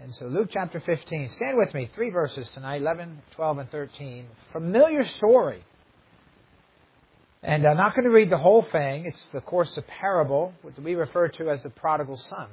And so Luke chapter 15. Stand with me. 3 verses tonight, 11, 12, and 13. Familiar story. And I'm not going to read the whole thing. It's, of course, a parable, what we refer to as the prodigal son.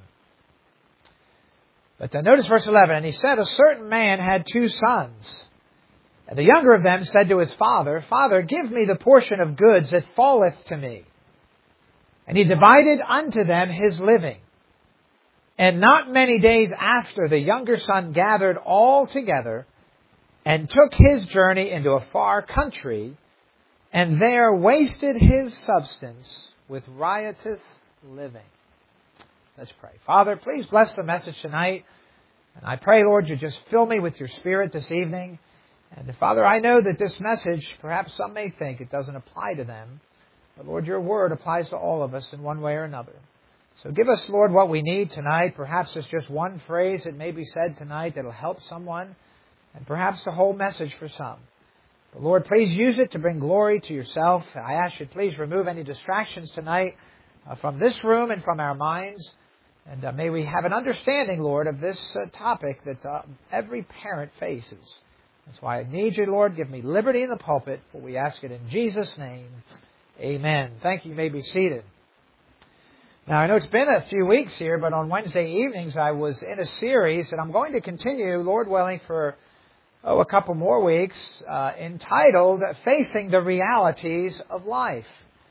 But notice verse 11. And he said, a certain man had 2 sons. And the younger of them said to his father, Father, give me the portion of goods that falleth to me. And he divided unto them his living. And not many days after, the younger son gathered all together and took his journey into a far country, and there wasted his substance with riotous living. Let's pray. Father, please bless the message tonight. And I pray, Lord, you just fill me with your Spirit this evening. And Father, I know that this message, perhaps some may think it doesn't apply to them. But Lord, your word applies to all of us in one way or another. So give us, Lord, what we need tonight. Perhaps it's just one phrase that may be said tonight that will help someone. And perhaps the whole message for some. But Lord, please use it to bring glory to yourself. I ask you, please remove any distractions tonight from this room and from our minds. And may we have an understanding, Lord, of this topic that every parent faces. That's why I need you, Lord. Give me liberty in the pulpit, for we ask it in Jesus' name. Amen. Thank you. You may be seated. Now, I know it's been a few weeks here, but on Wednesday evenings I was in a series, and I'm going to continue, Lord willing, for a couple more weeks, entitled Facing the Realities of Life.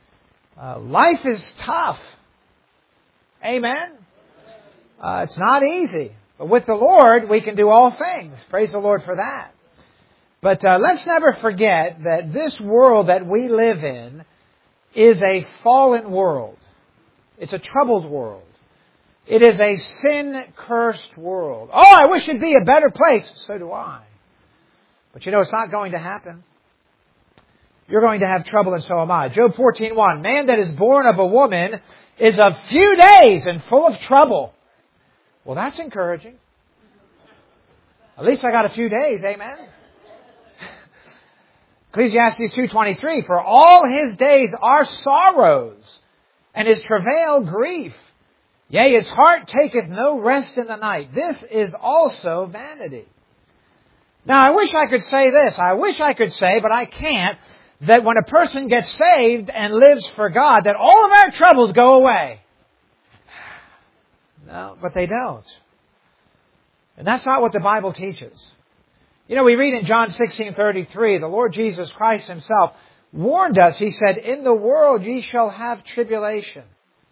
Life is tough. Amen? It's not easy. But with the Lord, we can do all things. Praise the Lord for that. But let's never forget that this world that we live in is a fallen world. It's a troubled world. It is a sin-cursed world. Oh, I wish it'd be a better place. So do I. But you know, it's not going to happen. You're going to have trouble, and so am I. Job 14:1. Man that is born of a woman is of few days and full of trouble. Well, that's encouraging. At least I got a few days. Amen. Ecclesiastes 2:23. For all his days are sorrows, and his travail grief. Yea, his heart taketh no rest in the night. This is also vanity. Now, I wish I could say this. I wish I could say, but I can't, that when a person gets saved and lives for God, that all of our troubles go away. No, but they don't. And that's not what the Bible teaches. You know, we read in John 16:33, the Lord Jesus Christ himself warned us. He said, in the world ye shall have tribulation.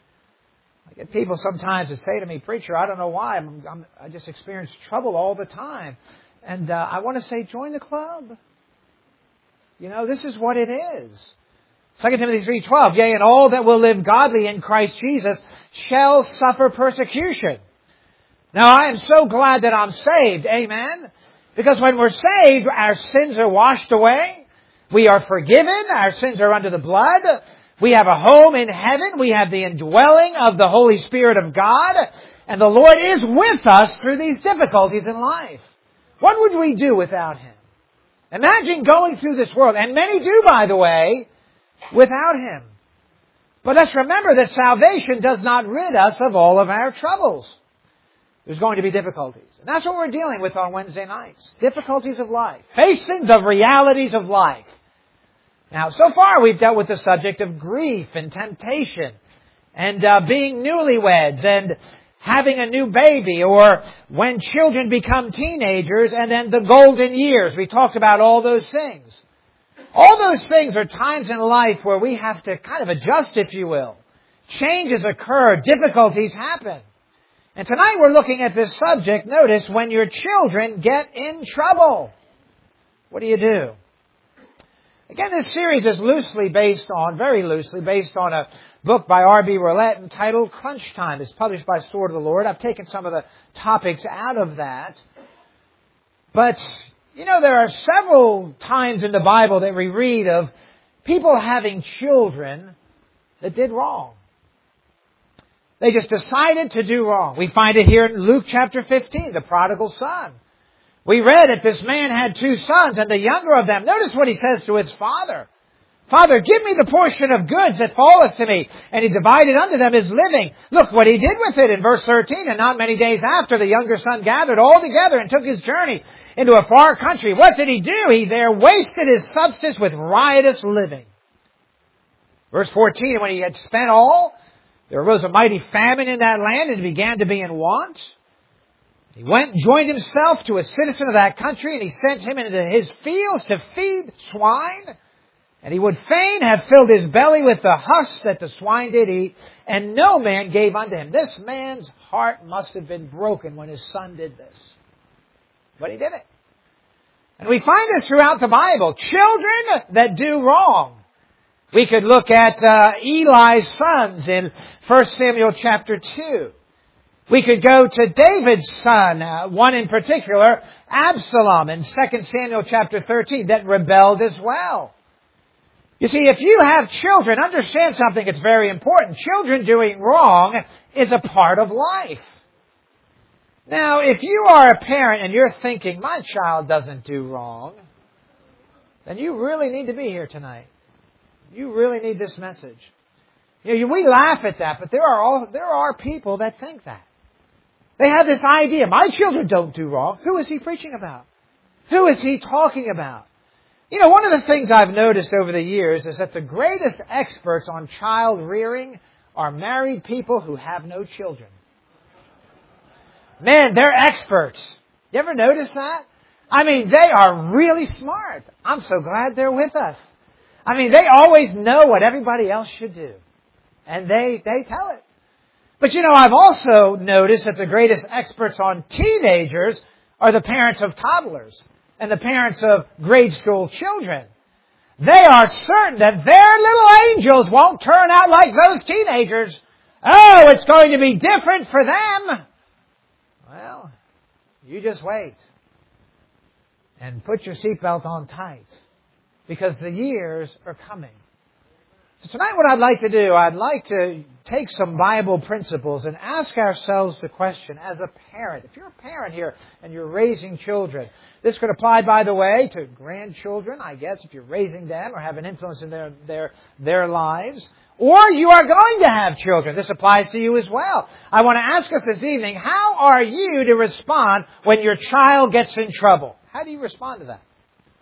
I get people sometimes that say to me, preacher, I don't know why. I just experience trouble all the time. And I want to say, join the club. You know, this is what it is. 2 Timothy 3:12, yea, and all that will live godly in Christ Jesus shall suffer persecution. Now, I am so glad that I'm saved. Amen. Because when we're saved, our sins are washed away. We are forgiven. Our sins are under the blood. We have a home in heaven. We have the indwelling of the Holy Spirit of God. And the Lord is with us through these difficulties in life. What would we do without Him? Imagine going through this world, and many do, by the way, without Him. But let's remember that salvation does not rid us of all of our troubles. There's going to be difficulties. And that's what we're dealing with on Wednesday nights. Difficulties of life. Facing the realities of life. Now, so far we've dealt with the subject of grief and temptation and being newlyweds and having a new baby, or when children become teenagers, and then the golden years. We talked about all those things. All those things are times in life where we have to kind of adjust, if you will. Changes occur. Difficulties happen. And tonight we're looking at this subject. Notice, when your children get in trouble, what do you do? Again, this series is very loosely based on a book by R.B. Roulette entitled Crunch Time. It's published by Sword of the Lord. I've taken some of the topics out of that. But, you know, there are several times in the Bible that we read of people having children that did wrong. They just decided to do wrong. We find it here in Luke chapter 15, the prodigal son. We read that this man had 2 sons, and the younger of them, notice what he says to his father. Father, give me the portion of goods that falleth to me. And he divided unto them his living. Look what he did with it in verse 13. And not many days after, the younger son gathered all together and took his journey into a far country. What did he do? He there wasted his substance with riotous living. Verse 14, when he had spent all, there arose a mighty famine in that land, and he began to be in want. He went and joined himself to a citizen of that country, and he sent him into his fields to feed swine. And he would fain have filled his belly with the husks that the swine did eat, and no man gave unto him. This man's heart must have been broken when his son did this. But he did it. And we find this throughout the Bible. Children that do wrong. We could look at Eli's sons in 1 Samuel chapter 2. We could go to David's son, one in particular, Absalom, in 2 Samuel chapter 13, that rebelled as well. You see, if you have children, understand something that's very important. Children doing wrong is a part of life. Now, if you are a parent and you're thinking, my child doesn't do wrong, then you really need to be here tonight. You really need this message. You know, we laugh at that, but there are people that think that. They have this idea, my children don't do wrong. Who is he preaching about? Who is he talking about? You know, one of the things I've noticed over the years is that the greatest experts on child rearing are married people who have no children. Man, they're experts. You ever notice that? I mean, they are really smart. I'm so glad they're with us. I mean, they always know what everybody else should do. And they tell it. But you know, I've also noticed that the greatest experts on teenagers are the parents of toddlers and the parents of grade school children. They are certain that their little angels won't turn out like those teenagers. Oh, it's going to be different for them. Well, you just wait. And put your seatbelt on tight. Because the years are coming. So tonight what I'd like to do, I'd like to take some Bible principles and ask ourselves the question as a parent. If you're a parent here and you're raising children, this could apply, by the way, to grandchildren, I guess, if you're raising them or have an influence in their lives. Or you are going to have children. This applies to you as well. I want to ask us this evening, how are you to respond when your child gets in trouble? How do you respond to that?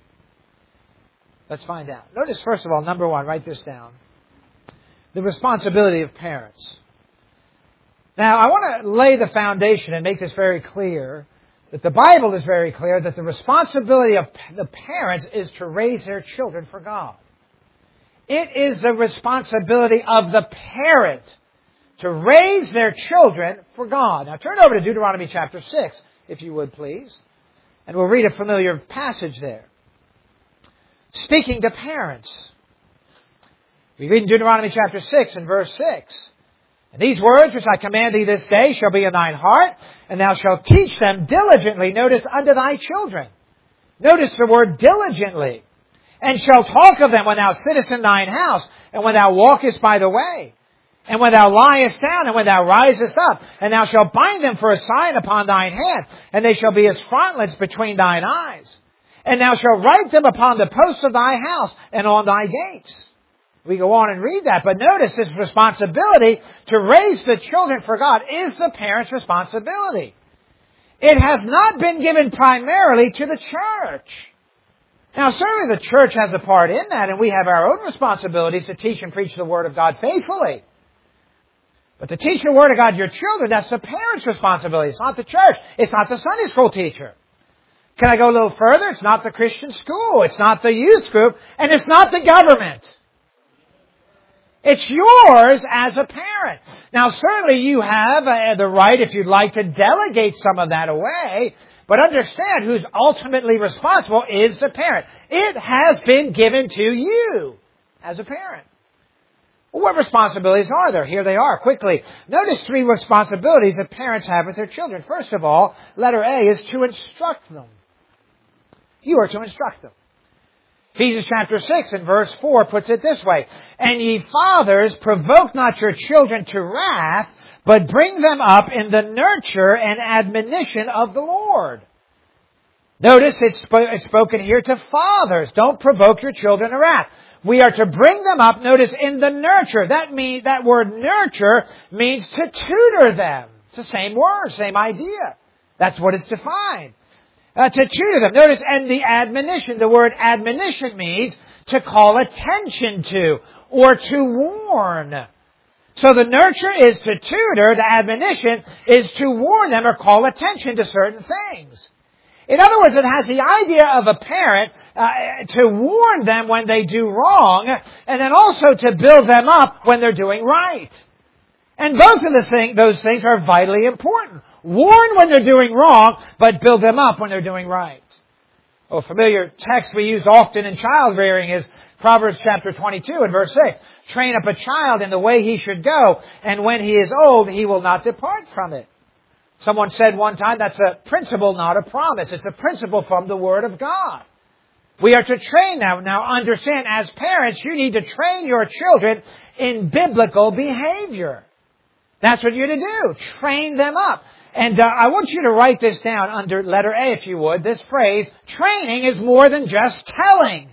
Let's find out. Notice, first of all, number one, write this down. The responsibility of parents. Now, I want to lay the foundation and make this very clear, that the Bible is very clear that the responsibility of the parents is to raise their children for God. It is the responsibility of the parent to raise their children for God. Now, turn over to Deuteronomy chapter 6, if you would, please. And we'll read a familiar passage there. Speaking to parents. We read in Deuteronomy chapter 6 and verse 6. And these words which I command thee this day shall be in thine heart, and thou shalt teach them diligently, notice, unto thy children. Notice the word diligently. And shalt talk of them when thou sittest in thine house, and when thou walkest by the way, and when thou liest down, and when thou risest up. And thou shalt bind them for a sign upon thine hand, and they shall be as frontlets between thine eyes. And thou shalt write them upon the posts of thy house and on thy gates. We go on and read that, but notice this responsibility to raise the children for God is the parent's responsibility. It has not been given primarily to the church. Now, certainly the church has a part in that, and we have our own responsibilities to teach and preach the Word of God faithfully. But to teach the Word of God to your children, that's the parent's responsibility. It's not the church. It's not the Sunday school teacher. Can I go a little further? It's not the Christian school. It's not the youth group. And it's not the government. It's yours as a parent. Now, certainly you have the right, if you'd like, to delegate some of that away. But understand who's ultimately responsible is the parent. It has been given to you as a parent. Well, what responsibilities are there? Here they are, quickly. Notice 3 responsibilities that parents have with their children. First of all, letter A is to instruct them. You are to instruct them. Ephesians chapter 6 and verse 4 puts it this way. And ye fathers, provoke not your children to wrath, but bring them up in the nurture and admonition of the Lord. Notice it's spoken here to fathers. Don't provoke your children to wrath. We are to bring them up, notice, in the nurture. That word nurture means to tutor them. It's the same word, same idea. That's what it's defined. To tutor them. Notice, and the admonition. The word admonition means to call attention to or to warn. So the nurture is to tutor. The admonition is to warn them or call attention to certain things. In other words, it has the idea of a parent to warn them when they do wrong, and then also to build them up when they're doing right. And both of those things are vitally important. Warn when they're doing wrong, but build them up when they're doing right. A familiar text we use often in child rearing is Proverbs chapter 22 and verse 6. Train up a child in the way he should go, and when he is old, he will not depart from it. Someone said one time, that's a principle, not a promise. It's a principle from the Word of God. We are to train them. Now understand, as parents, you need to train your children in biblical behavior. That's what you're to do. Train them up. And I want you to write this down under letter A, if you would. This phrase, training is more than just telling.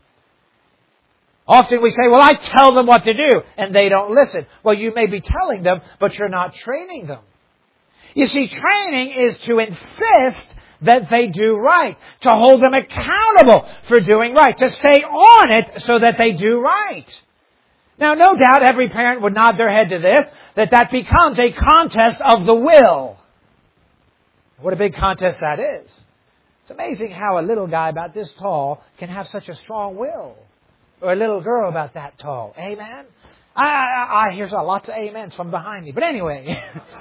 Often we say, well, I tell them what to do, and they don't listen. Well, you may be telling them, but you're not training them. You see, training is to insist that they do right, to hold them accountable for doing right, to stay on it so that they do right. Now, no doubt every parent would nod their head to this, that becomes a contest of the will. What a big contest that is. It's amazing how a little guy about this tall can have such a strong will. Or a little girl about that tall. Amen? I hear lots of amens from behind me. But anyway.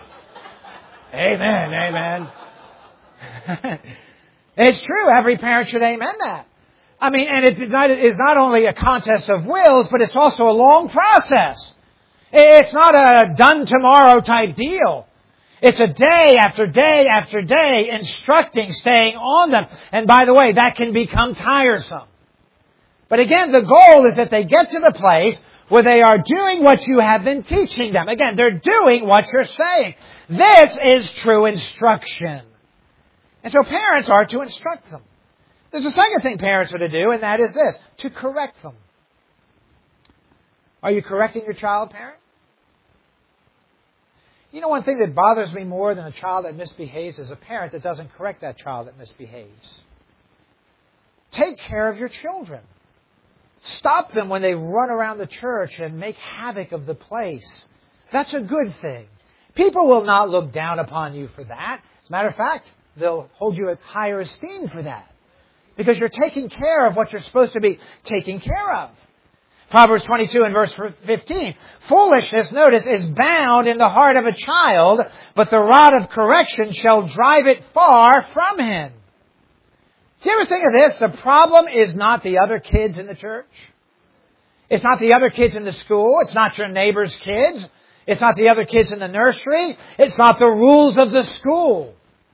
Amen, amen. It's true. Every parent should amen that. I mean, and it is not only a contest of wills, but it's also a long process. It's not a done tomorrow type deal. It's a day after day after day instructing, staying on them. And by the way, that can become tiresome. But again, the goal is that they get to the place where they are doing what you have been teaching them. Again, they're doing what you're saying. This is true instruction. And so parents are to instruct them. There's a second thing parents are to do, and that is this, to correct them. Are you correcting your child, parent? You know, one thing that bothers me more than a child that misbehaves is a parent that doesn't correct that child that misbehaves. Take care of your children. Stop them when they run around the church and make havoc of the place. That's a good thing. People will not look down upon you for that. As a matter of fact, they'll hold you at higher esteem for that. Because you're taking care of what you're supposed to be taking care of. Proverbs 22 and verse 15. Foolishness, notice, is bound in the heart of a child, but the rod of correction shall drive it far from him. Do you ever think of this? The problem is not the other kids in the church. It's not the other kids in the school. It's not your neighbor's kids. It's not the other kids in the nursery. It's not the rules of the school.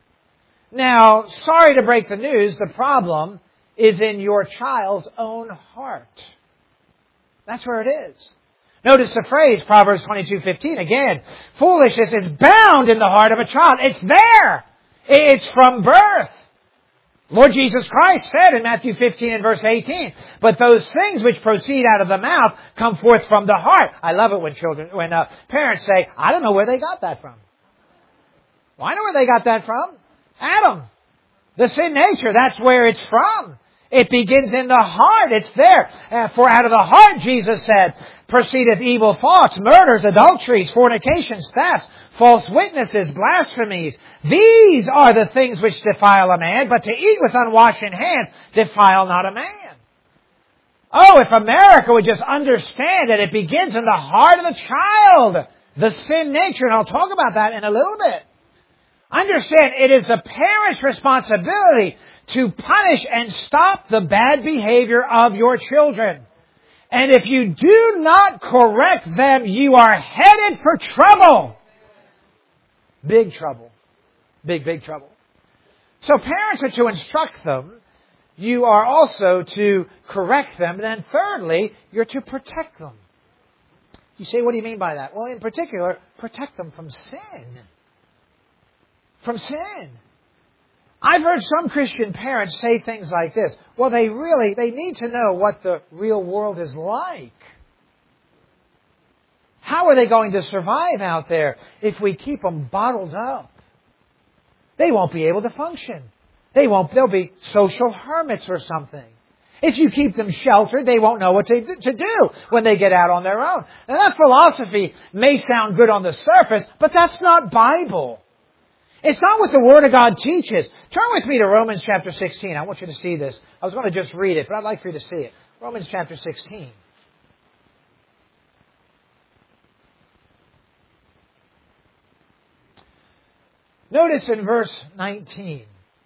Now, sorry to break the news, the problem is in your child's own heart. That's where it is. Notice the phrase, Proverbs 22:15, again. Foolishness is bound in the heart of a child. It's there. It's from birth. Lord Jesus Christ said in Matthew 15 and verse 18, but those things which proceed out of the mouth come forth from the heart. I love it when parents say, I don't know where they got that from. Well, I know where they got that from. Adam. The sin nature, that's where it's from. It begins in the heart. It's there. For out of the heart, Jesus said, proceedeth evil thoughts, murders, adulteries, fornications, thefts, false witnesses, blasphemies. These are the things which defile a man, but to eat with unwashed hands defile not a man. Oh, if America would just understand that it begins in the heart of the child, the sin nature, and I'll talk about that in a little bit. Understand, it is a parent's responsibility to punish and stop the bad behavior of your children. And if you do not correct them, you are headed for trouble. Big trouble. Big, big trouble. So parents are to instruct them. You are also to correct them. And then thirdly, you're to protect them. You say, what do you mean by that? Well, in particular, protect them from sin. From sin. I've heard some Christian parents say things like this. Well, they need to know what the real world is like. How are they going to survive out there if we keep them bottled up? They won't be able to function. They'll be social hermits or something. If you keep them sheltered, they won't know what to do when they get out on their own. Now that philosophy may sound good on the surface, but that's not Bible. It's not what the Word of God teaches. Turn with me to Romans chapter 16. I want you to see this. I was going to just read it, but I'd like for you to see it. Romans chapter 16. Notice in verse 19.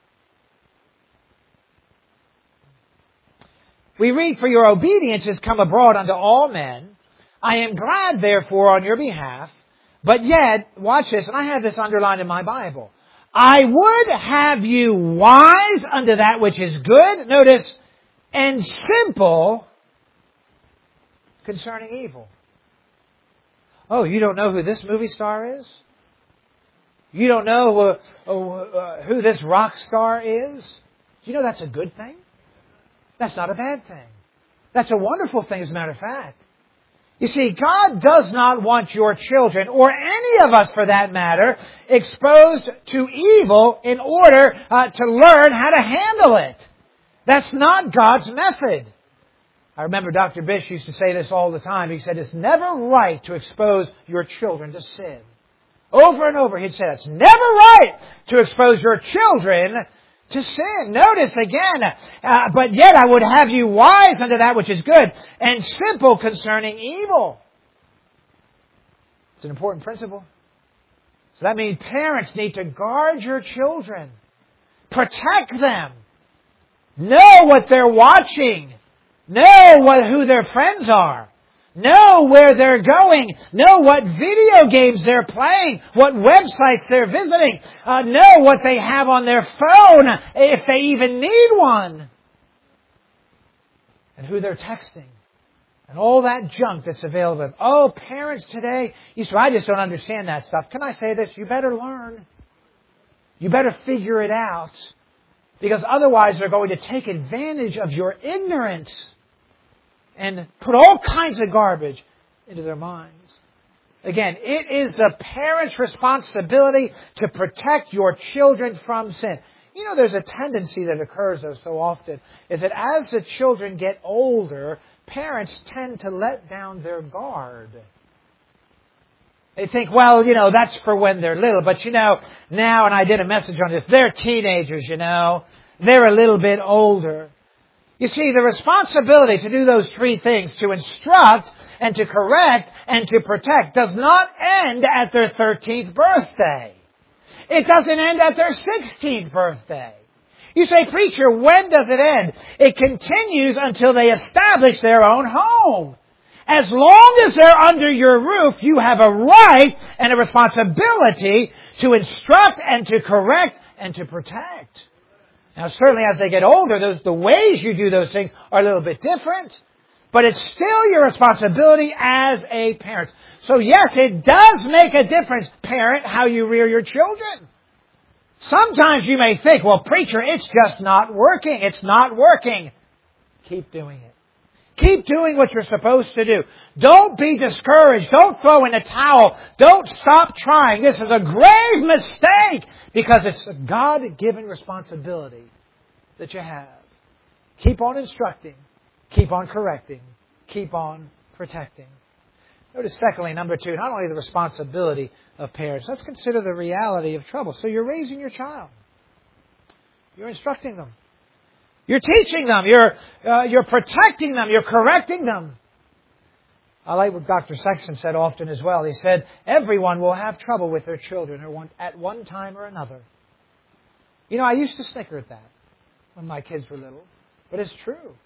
We read, "For your obedience has come abroad unto all men. I am glad, therefore, on your behalf. But yet," watch this, and I have this underlined in my Bible, "I would have you wise unto that which is good," notice, "and simple concerning evil." Oh, you don't know who this movie star is? You don't know who this rock star is? Do you know that's a good thing? That's not a bad thing. That's a wonderful thing, as a matter of fact. You see, God does not want your children, or any of us for that matter, exposed to evil in order to learn how to handle it. That's not God's method. I remember Dr. Bish used to say this all the time. He said, it's never right to expose your children to sin. Over and over he'd say, it's never right to expose your children to sin. Notice again, "But yet I would have you wise unto that which is good, and simple concerning evil." It's an important principle. So that means parents need to guard your children. Protect them. Know what they're watching. Know who their friends are. Know where they're going. Know what video games they're playing. What websites they're visiting. Know what they have on their phone, if they even need one. And who they're texting. And all that junk that's available. Oh, parents today, you say, I just don't understand that stuff. Can I say this? You better learn. You better figure it out. Because otherwise they're going to take advantage of your ignorance and put all kinds of garbage into their minds. Again, it is the parent's responsibility to protect your children from sin. You know, there's a tendency that occurs so often, is that as the children get older, parents tend to let down their guard. They think, well, that's for when they're little. But now, and I did a message on this, they're teenagers, They're a little bit older. You see, the responsibility to do those three things, to instruct and to correct and to protect, does not end at their 13th birthday. It doesn't end at their 16th birthday. You say, preacher, when does it end? It continues until they establish their own home. As long as they're under your roof, you have a right and a responsibility to instruct and to correct and to protect. Now, certainly as they get older, the ways you do those things are a little bit different. But it's still your responsibility as a parent. So yes, it does make a difference, parent, how you rear your children. Sometimes you may think, well, preacher, it's just not working. It's not working. Keep doing it. Keep doing what you're supposed to do. Don't be discouraged. Don't throw in the towel. Don't stop trying. This is a grave mistake because it's a God-given responsibility that you have. Keep on instructing. Keep on correcting. Keep on protecting. Notice secondly, number two, not only the responsibility of parents, let's consider the reality of trouble. So you're raising your child. You're instructing them. You're teaching them. You're protecting them. You're correcting them. I like what Dr. Sexton said often as well. He said, everyone will have trouble with their children at one time or another. I used to snicker at that when my kids were little. But it's true.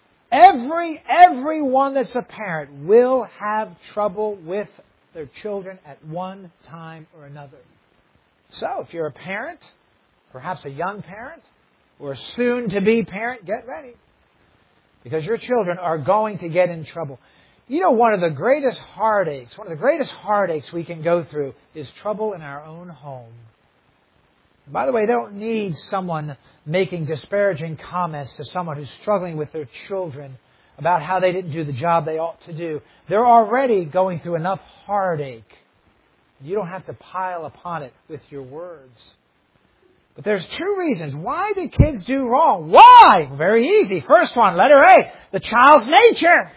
Everyone that's a parent will have trouble with their children at one time or another. So if you're a parent, perhaps a young parent, or a soon-to-be parent, get ready. Because your children are going to get in trouble. One of the greatest heartaches we can go through is trouble in our own home. By the way, they don't need someone making disparaging comments to someone who's struggling with their children about how they didn't do the job they ought to do. They're already going through enough heartache. You don't have to pile upon it with your words. But there's two reasons. Why do kids do wrong? Why? Very easy. First one, letter A, the child's nature.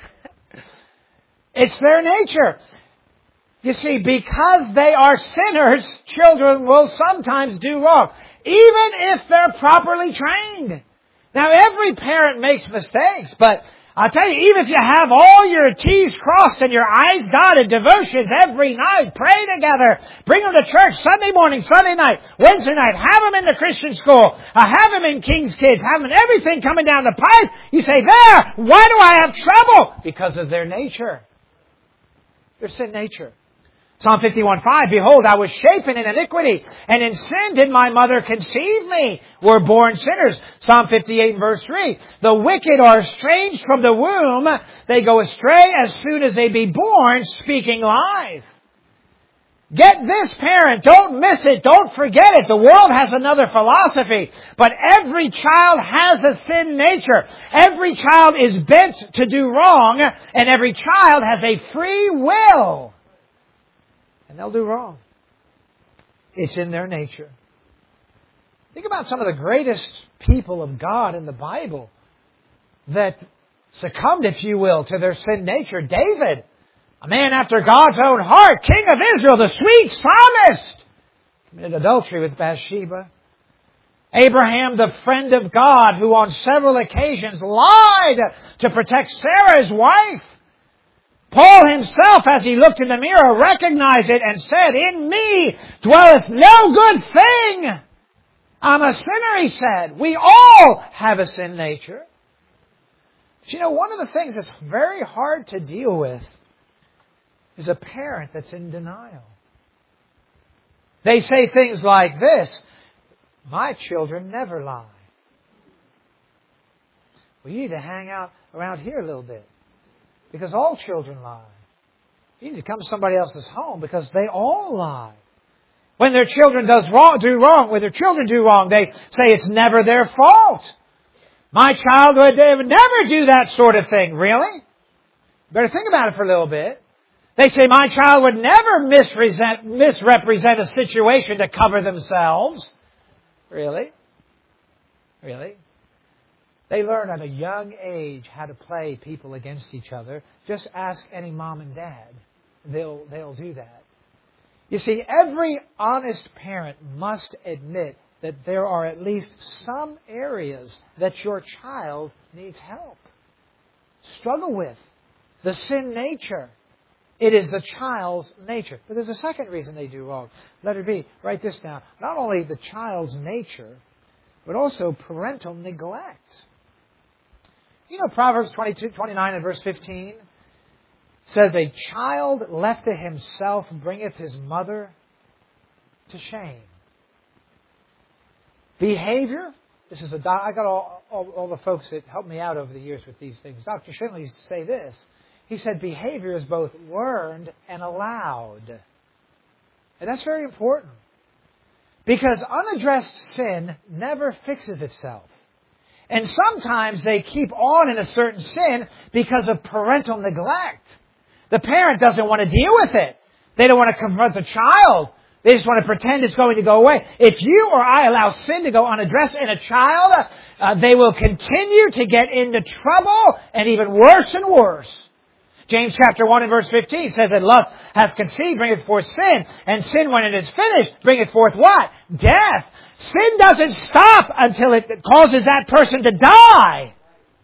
It's their nature. You see, because they are sinners, children will sometimes do wrong, even if they're properly trained. Now, every parent makes mistakes, but I'll tell you, even if you have all your T's crossed and your I's dotted, devotions every night, pray together, bring them to church Sunday morning, Sunday night, Wednesday night, have them in the Christian school, have them in King's Kids, have them in everything coming down the pipe, you say, there, why do I have trouble? Because of their nature. Their sin nature. Psalm 51:5, behold, I was shapen in iniquity, and in sin did my mother conceive me. We're born sinners. Psalm 58 verse 3, the wicked are estranged from the womb. They go astray as soon as they be born, speaking lies. Get this, parent. Don't miss it. Don't forget it. The world has another philosophy. But every child has a sin nature. Every child is bent to do wrong, and every child has a free will. And they'll do wrong. It's in their nature. Think about some of the greatest people of God in the Bible that succumbed, if you will, to their sin nature. David, a man after God's own heart, king of Israel, the sweet psalmist, committed adultery with Bathsheba. Abraham, the friend of God, who on several occasions lied to protect Sarah, his wife. Paul himself, as he looked in the mirror, recognized it and said, in me dwelleth no good thing. I'm a sinner, he said. We all have a sin nature. But you know, one of the things that's very hard to deal with is a parent that's in denial. They say things like this, my children never lie. Well, you need to hang out around here a little bit. Because all children lie. You need to come to somebody else's home because they all lie. When their children do wrong, they say it's never their fault. My child would never do that sort of thing. Really? Better think about it for a little bit. They say my child would never misrepresent a situation to cover themselves. Really? Really? They learn at a young age how to play people against each other. Just ask any mom and dad. They'll do that. You see, every honest parent must admit that there are at least some areas that your child needs help. Struggle with. The sin nature. It is the child's nature. But there's a second reason they do wrong. Letter B. Write this down. Not only the child's nature, but also parental neglect. You know, Proverbs 29 and verse 15 says, a child left to himself bringeth his mother to shame. Behavior. I got all the folks that helped me out over the years with these things. Dr. Schindler used to say this. He said behavior is both learned and allowed. And that's very important. Because unaddressed sin never fixes itself. And sometimes they keep on in a certain sin because of parental neglect. The parent doesn't want to deal with it. They don't want to confront the child. They just want to pretend it's going to go away. If you or I allow sin to go unaddressed in a child, they will continue to get into trouble and even worse and worse. James chapter 1 and verse 15 says that lust hath conceived, bringeth forth sin, and sin when it is finished, bringeth forth what? Death. Sin doesn't stop until it causes that person to die.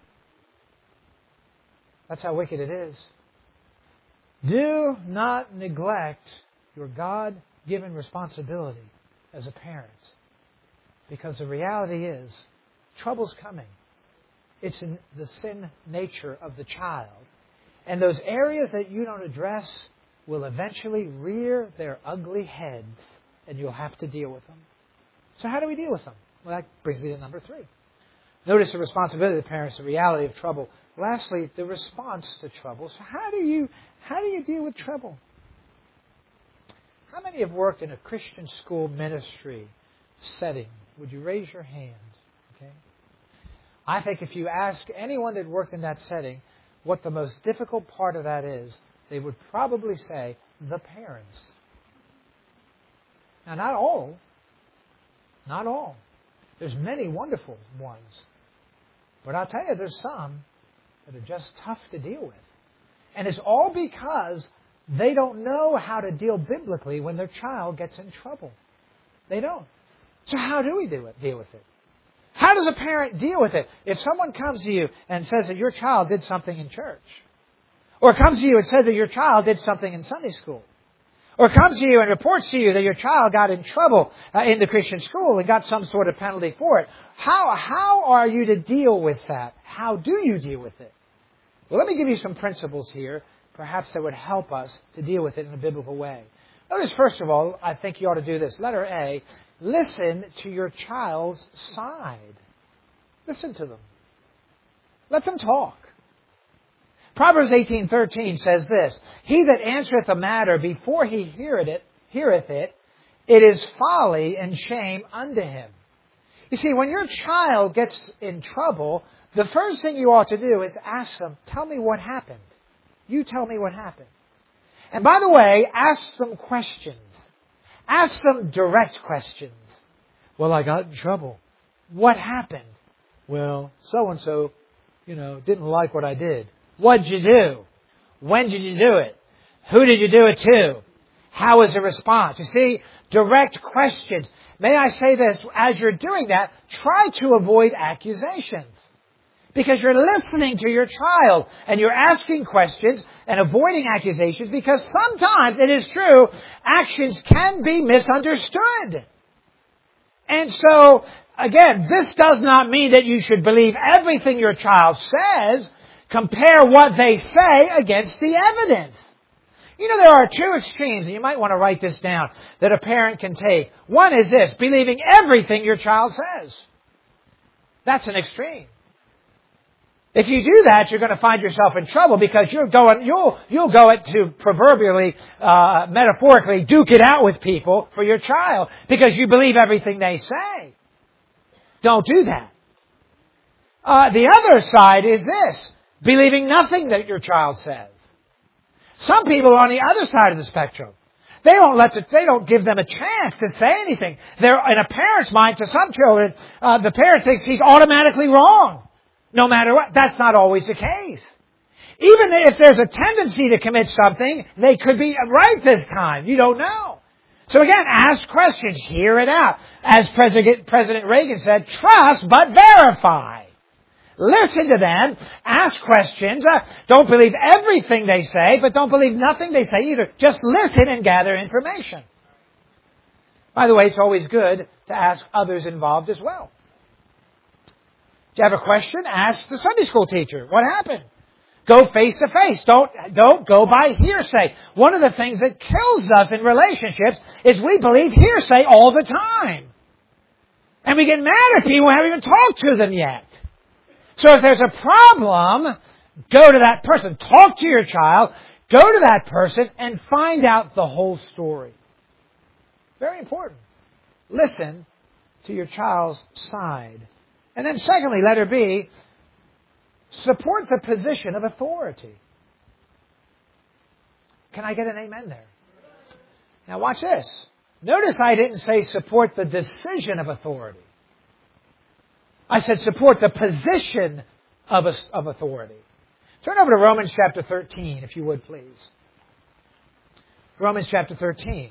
That's how wicked it is. Do not neglect your God-given responsibility as a parent. Because the reality is, trouble's coming. It's in the sin nature of the child. And those areas that you don't address will eventually rear their ugly heads, and you'll have to deal with them. So how do we deal with them? Well, that brings me to number 3. Notice the responsibility of the parents, the reality of trouble. Lastly, the response to trouble. So how do you deal with trouble? How many have worked in a Christian school ministry setting? Would you raise your hand? Okay. I think if you ask anyone that worked in that setting what the most difficult part of that is, they would probably say the parents. Now, not all. Not all. There's many wonderful ones. But I'll tell you, there's some that are just tough to deal with. And it's all because they don't know how to deal biblically when their child gets in trouble. They don't. So how do we deal with it? How does a parent deal with it? If someone comes to you and says that your child did something in church, or comes to you and says that your child did something in Sunday school, or comes to you and reports to you that your child got in trouble in the Christian school and got some sort of penalty for it, how are you to deal with that? How do you deal with it? Well, let me give you some principles here, perhaps that would help us to deal with it in a biblical way. Notice, first of all, I think you ought to do this. Letter A, listen to your child's side. Listen to them. Let them talk. Proverbs 18:13 says this, He that answereth a matter before he heareth it, it is folly and shame unto him. You see, when your child gets in trouble, the first thing you ought to do is ask them, tell me what happened. You tell me what happened. And by the way, ask them questions. Ask them direct questions. Well, I got in trouble. What happened? Well, so-and-so, didn't like what I did. What'd you do? When did you do it? Who did you do it to? How was the response? You see, direct questions. May I say this, as you're doing that, try to avoid accusations. Because you're listening to your child and you're asking questions and avoiding accusations because sometimes, it is true, actions can be misunderstood. And so, again, this does not mean that you should believe everything your child says. Compare what they say against the evidence. There are two extremes, and you might want to write this down, that a parent can take. One is this, believing everything your child says. That's an extreme. If you do that, you're going to find yourself in trouble because you'll go to proverbially, metaphorically, duke it out with people for your child because you believe everything they say. Don't do that. The other side is this, believing nothing that your child says. Some people are on the other side of the spectrum. They don't give them a chance to say anything. They're in a parent's mind, to some children, the parent thinks he's automatically wrong. No matter what. That's not always the case. Even if there's a tendency to commit something, they could be right this time. You don't know. So again, ask questions. Hear it out. As President Reagan said, trust but verify. Listen to them. Ask questions. Don't believe everything they say, but don't believe nothing they say either. Just listen and gather information. By the way, it's always good to ask others involved as well. Do you have a question? Ask the Sunday school teacher. What happened? Go face to face. Don't go by hearsay. One of the things that kills us in relationships is we believe hearsay all the time. And we get mad at people who haven't even talked to them yet. So if there's a problem, go to that person. Talk to your child. Go to that person and find out the whole story. Very important. Listen to your child's side. And then secondly, letter B, support the position of authority. Can I get an amen there? Now watch this. Notice I didn't say support the decision of authority. I said support the position of authority. Turn over to Romans chapter 13, if you would, please. Romans chapter 13.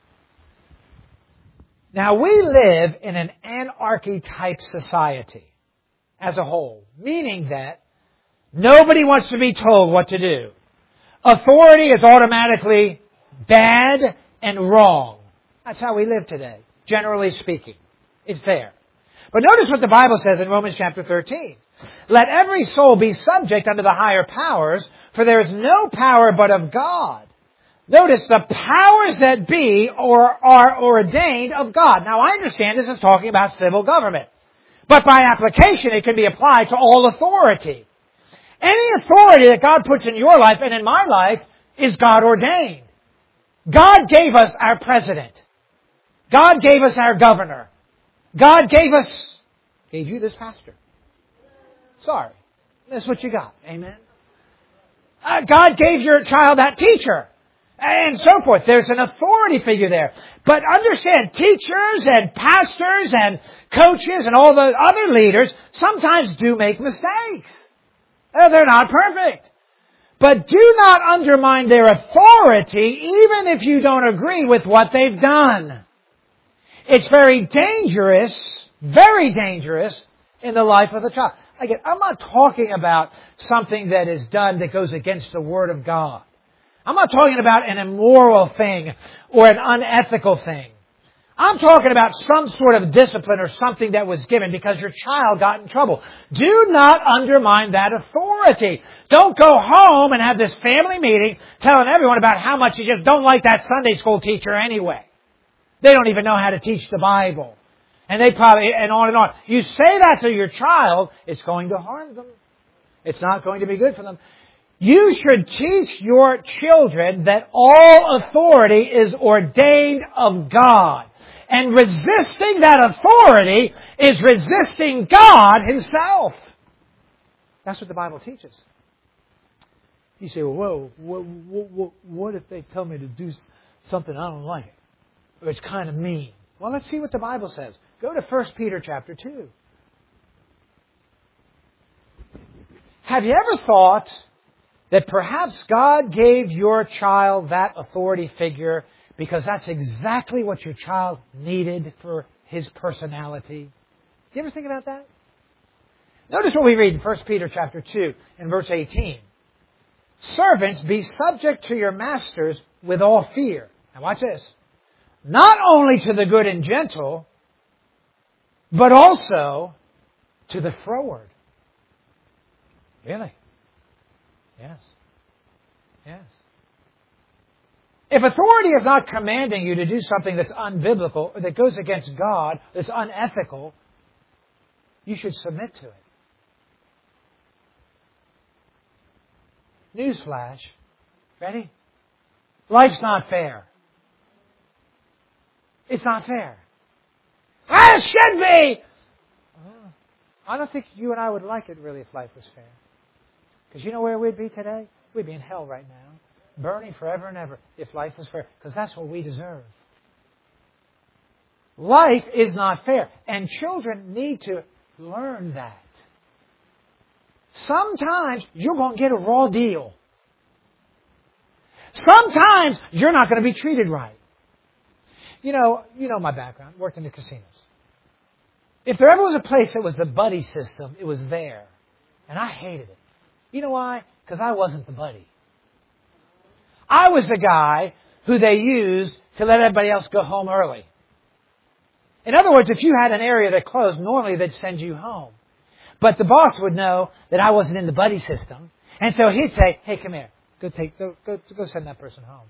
Now, we live in an anarchy-type society as a whole, meaning that nobody wants to be told what to do. Authority is automatically bad and wrong. That's how we live today, generally speaking. It's there. But notice what the Bible says in Romans chapter 13. Let every soul be subject unto the higher powers, for there is no power but of God. Notice the powers that be are ordained of God. Now I understand this is talking about civil government. But by application it can be applied to all authority. Any authority that God puts in your life and in my life is God ordained. God gave us our president. God gave us our governor. God gave you this pastor. Sorry. That's what you got. Amen. God gave your child that teacher. And so forth. There's an authority figure there. But understand, teachers and pastors and coaches and all the other leaders sometimes do make mistakes. They're not perfect. But do not undermine their authority even if you don't agree with what they've done. It's very dangerous in the life of the child. Again, I'm not talking about something that is done that goes against the Word of God. I'm not talking about an immoral thing or an unethical thing. I'm talking about some sort of discipline or something that was given because your child got in trouble. Do not undermine that authority. Don't go home and have this family meeting telling everyone about how much you just don't like that Sunday school teacher anyway. They don't even know how to teach the Bible. And they probably, and on and on. You say that to your child, it's going to harm them. It's not going to be good for them. You should teach your children that all authority is ordained of God. And resisting that authority is resisting God Himself. That's what the Bible teaches. You say, well, what if they tell me to do something I don't like? Or it's kind of mean. Well, let's see what the Bible says. Go to 1 Peter chapter 2. Have you ever thought that perhaps God gave your child that authority figure because that's exactly what your child needed for his personality? Do you ever think about that? Notice what we read in 1 Peter chapter 2 and verse 18. Servants, be subject to your masters with all fear. Now watch this. Not only to the good and gentle, but also to the froward. Really? Yes. Yes. If authority is not commanding you to do something that's unbiblical, or that goes against God, that's unethical, you should submit to it. Newsflash. Ready? Life's not fair. It's not fair. It should be! I don't think you and I would like it really if life was fair. Because you know where we'd be today? We'd be in hell right now. Burning forever and ever if life was fair. Because that's what we deserve. Life is not fair. And children need to learn that. Sometimes you're going to get a raw deal. Sometimes you're not going to be treated right. You know my background. Worked in the casinos. If there ever was a place that was the buddy system, it was there. And I hated it. You know why? Because I wasn't the buddy. I was the guy who they used to let everybody else go home early. In other words, if you had an area that closed, normally they'd send you home. But the boss would know that I wasn't in the buddy system. And so he'd say, hey, come here. Go send that person home.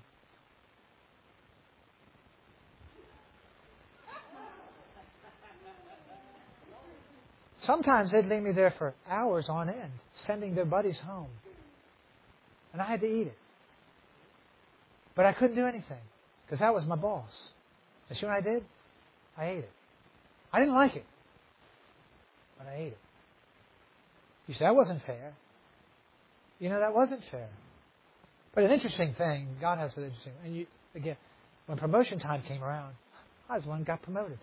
Sometimes they'd leave me there for hours on end, sending their buddies home. And I had to eat it. But I couldn't do anything, because that was my boss. And see what I did? I ate it. I didn't like it, but I ate it. You say, that wasn't fair. You know, that wasn't fair. But an interesting thing, God has an interesting... And again, when promotion time came around, I was the one who got promoted.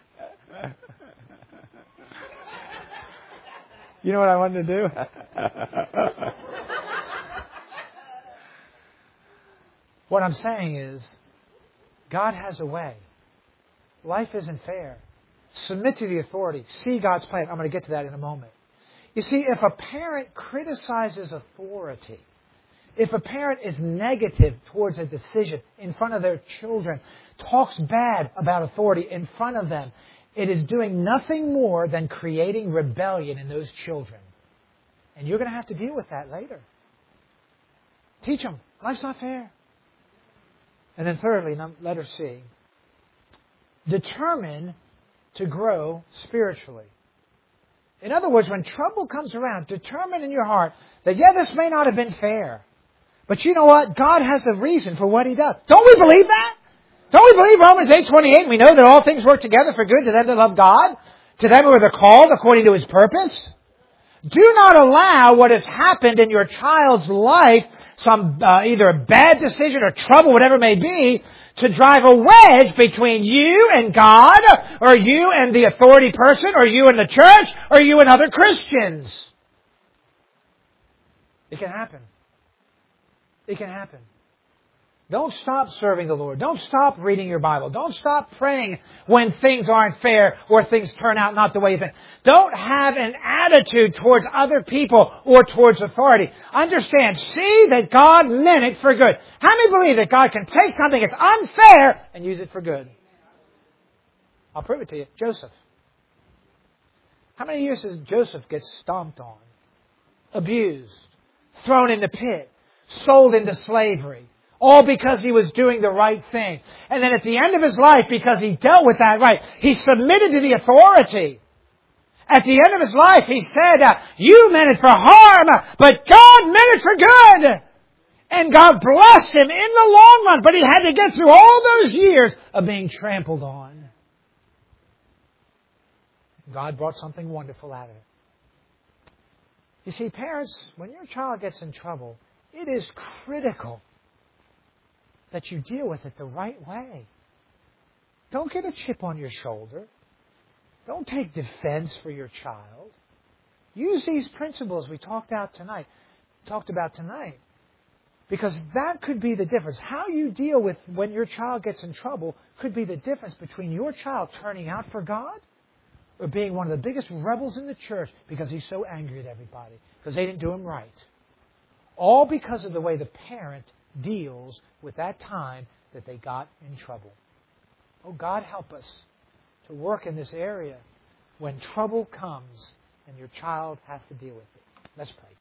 You know what I wanted to do? What I'm saying is, God has a way. Life isn't fair. Submit to the authority. See God's plan. I'm going to get to that in a moment. You see, if a parent criticizes authority, if a parent is negative towards a decision in front of their children, talks bad about authority in front of them, it is doing nothing more than creating rebellion in those children. And you're going to have to deal with that later. Teach them. Life's not fair. And then thirdly, letter C. Determine to grow spiritually. In other words, when trouble comes around, determine in your heart that, this may not have been fair. But you know what? God has a reason for what He does. Don't we believe that? Don't we believe Romans 8:28? We know that all things work together for good to them that love God, to them who are called according to His purpose. Do not allow what has happened in your child's life, some either a bad decision or trouble, whatever it may be, to drive a wedge between you and God, or you and the authority person, or you and the church, or you and other Christians. It can happen. It can happen. Don't stop serving the Lord. Don't stop reading your Bible. Don't stop praying when things aren't fair or things turn out not the way you think. Don't have an attitude towards other people or towards authority. Understand, see that God meant it for good. How many believe that God can take something that's unfair and use it for good? I'll prove it to you. Joseph. How many years did Joseph get stomped on, abused, thrown in the pit, sold into slavery? All because he was doing the right thing. And then at the end of his life, because he dealt with that right, he submitted to the authority. At the end of his life, he said, you meant it for harm, but God meant it for good. And God blessed him in the long run, but he had to get through all those years of being trampled on. God brought something wonderful out of it. You see, parents, when your child gets in trouble, it is critical that you deal with it the right way. Don't get a chip on your shoulder. Don't take defense for your child. Use these principles we talked about tonight. Because that could be the difference. How you deal with when your child gets in trouble could be the difference between your child turning out for God or being one of the biggest rebels in the church because he's so angry at everybody because they didn't do him right. All because of the way the parent deals with that time that they got in trouble. Oh, God help us to work in this area when trouble comes and your child has to deal with it. Let's pray.